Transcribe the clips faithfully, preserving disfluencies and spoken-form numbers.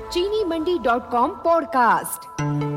चीनी Mandi dot com podcast.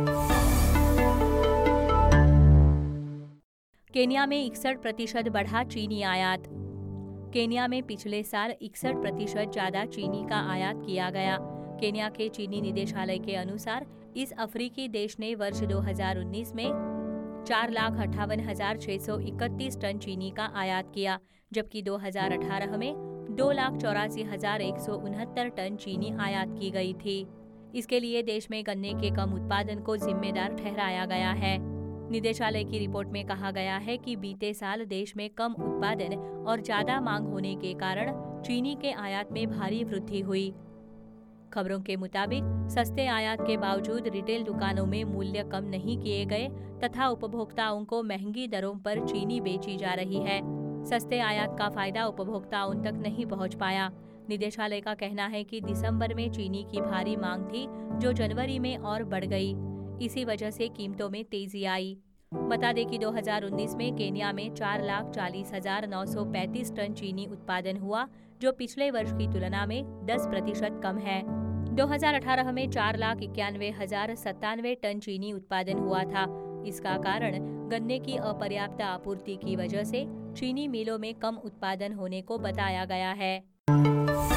Kenya में इकसठ प्रतिशत बढ़ा चीनी आयात। केन्या में पिछले साल इकसठ प्रतिशत ज्यादा चीनी का आयात किया गया। केन्या के चीनी निदेशालय के अनुसार इस अफ्रीकी देश ने वर्ष दो हज़ार उन्नीस में चार लाख अट्ठावन हजार छह सौ इकतीस टन चीनी का आयात किया, जबकि दो हज़ार अठारह में दो लाख चौरासी हजार एक सौ उनहत्तर टन चीनी आयात की गई थी। इसके लिए देश में गन्ने के कम उत्पादन को जिम्मेदार ठहराया गया है। निदेशालय की रिपोर्ट में कहा गया है कि बीते साल देश में कम उत्पादन और ज्यादा मांग होने के कारण चीनी के आयात में भारी वृद्धि हुई। खबरों के मुताबिक सस्ते आयात के बावजूद रिटेल दुकानों में मूल्य कम नहीं किए गए तथा उपभोक्ताओं को महंगी दरों पर चीनी बेची जा रही है। सस्ते आयात का फायदा उपभोक्ताओं तक नहीं पहुंच पाया। निदेशालय का कहना है कि दिसंबर में चीनी की भारी मांग थी, जो जनवरी में और बढ़ गई। इसी वजह से कीमतों में तेजी आई। बता दें कि दो हज़ार उन्नीस में केन्या में चार लाख चालीस हजार नौ सौ पैंतीस टन चीनी उत्पादन हुआ, जो पिछले वर्ष की तुलना में दस प्रतिशत कम है। दो हज़ार अठारह में चार लाख इक्यानवे हजार सत्तानवे टन चीनी उत्पादन हुआ था। इसका कारण गन्ने की अपर्याप्त आपूर्ति की वजह से चीनी मिलों में कम उत्पादन होने को बताया गया है।